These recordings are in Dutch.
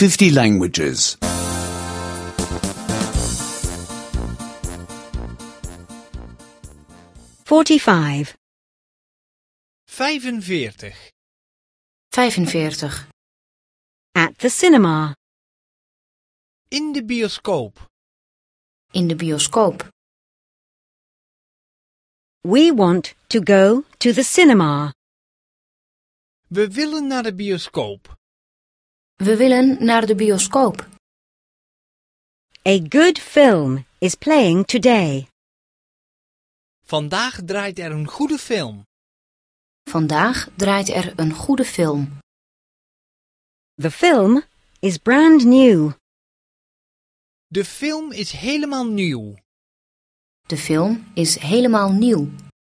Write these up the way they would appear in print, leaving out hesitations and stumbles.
50 languages. 45. 45. 45. At the cinema. In de bioscoop. In de bioscoop. We want to go to the cinema. We willen naar de bioscoop. We willen naar de bioscoop. A good film is playing today. Vandaag draait er een goede film. Vandaag draait er een goede film. The film is brand new. De film is helemaal nieuw. De film is helemaal nieuw.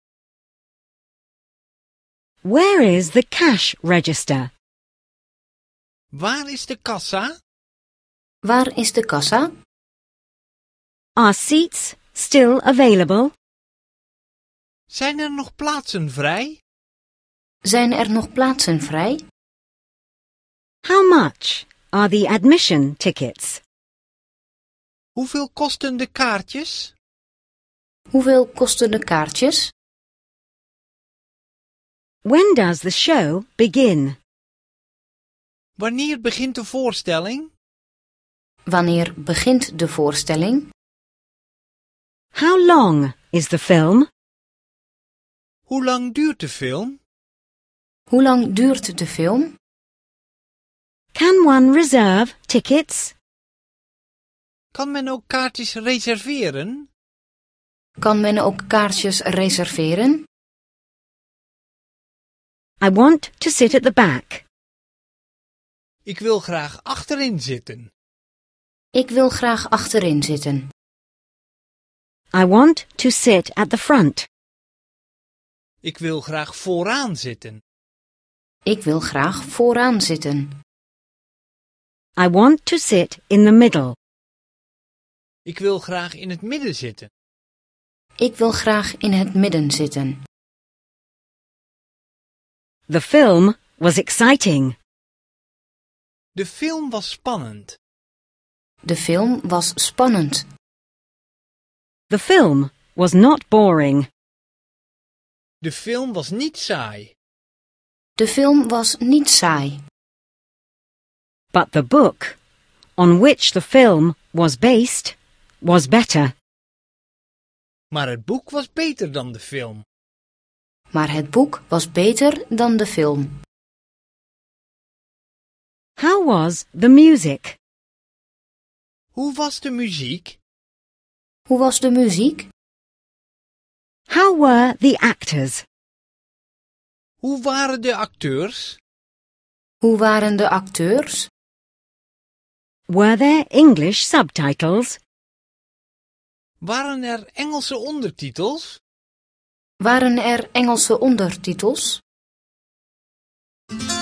Where is the cash register? Waar is de kassa? Waar is de kassa? Are seats still available? Zijn er nog plaatsen vrij? Zijn er nog plaatsen vrij? How much are the admission tickets? Hoeveel kosten de kaartjes? Hoeveel kosten de kaartjes? When does the show begin? Wanneer begint de voorstelling? Wanneer begint de voorstelling? How long is the film? Hoe lang duurt de film? Hoe lang duurt de film? Can one reserve tickets? Kan men ook kaartjes reserveren? Kan men ook kaartjes reserveren? I want to sit at the back. Ik wil graag achterin zitten. Ik wil graag achterin zitten. I want to sit at the front. Ik wil graag vooraan zitten. Ik wil graag vooraan zitten. I want to sit in the middle. Ik wil graag in het midden zitten. Ik wil graag in het midden zitten. The film was exciting. De film was spannend. De film was spannend. The film was not boring. De film was niet saai. De film was niet saai. But the book, on which the film was based, was better. Maar het boek was beter dan de film. Maar het boek was beter dan de film. How was the music? Hoe was de muziek? Hoe was de muziek? How were the actors? Hoe waren de acteurs? Hoe waren de acteurs? Were there English subtitles? Waren er Engelse ondertitels? Waren er Engelse ondertitels?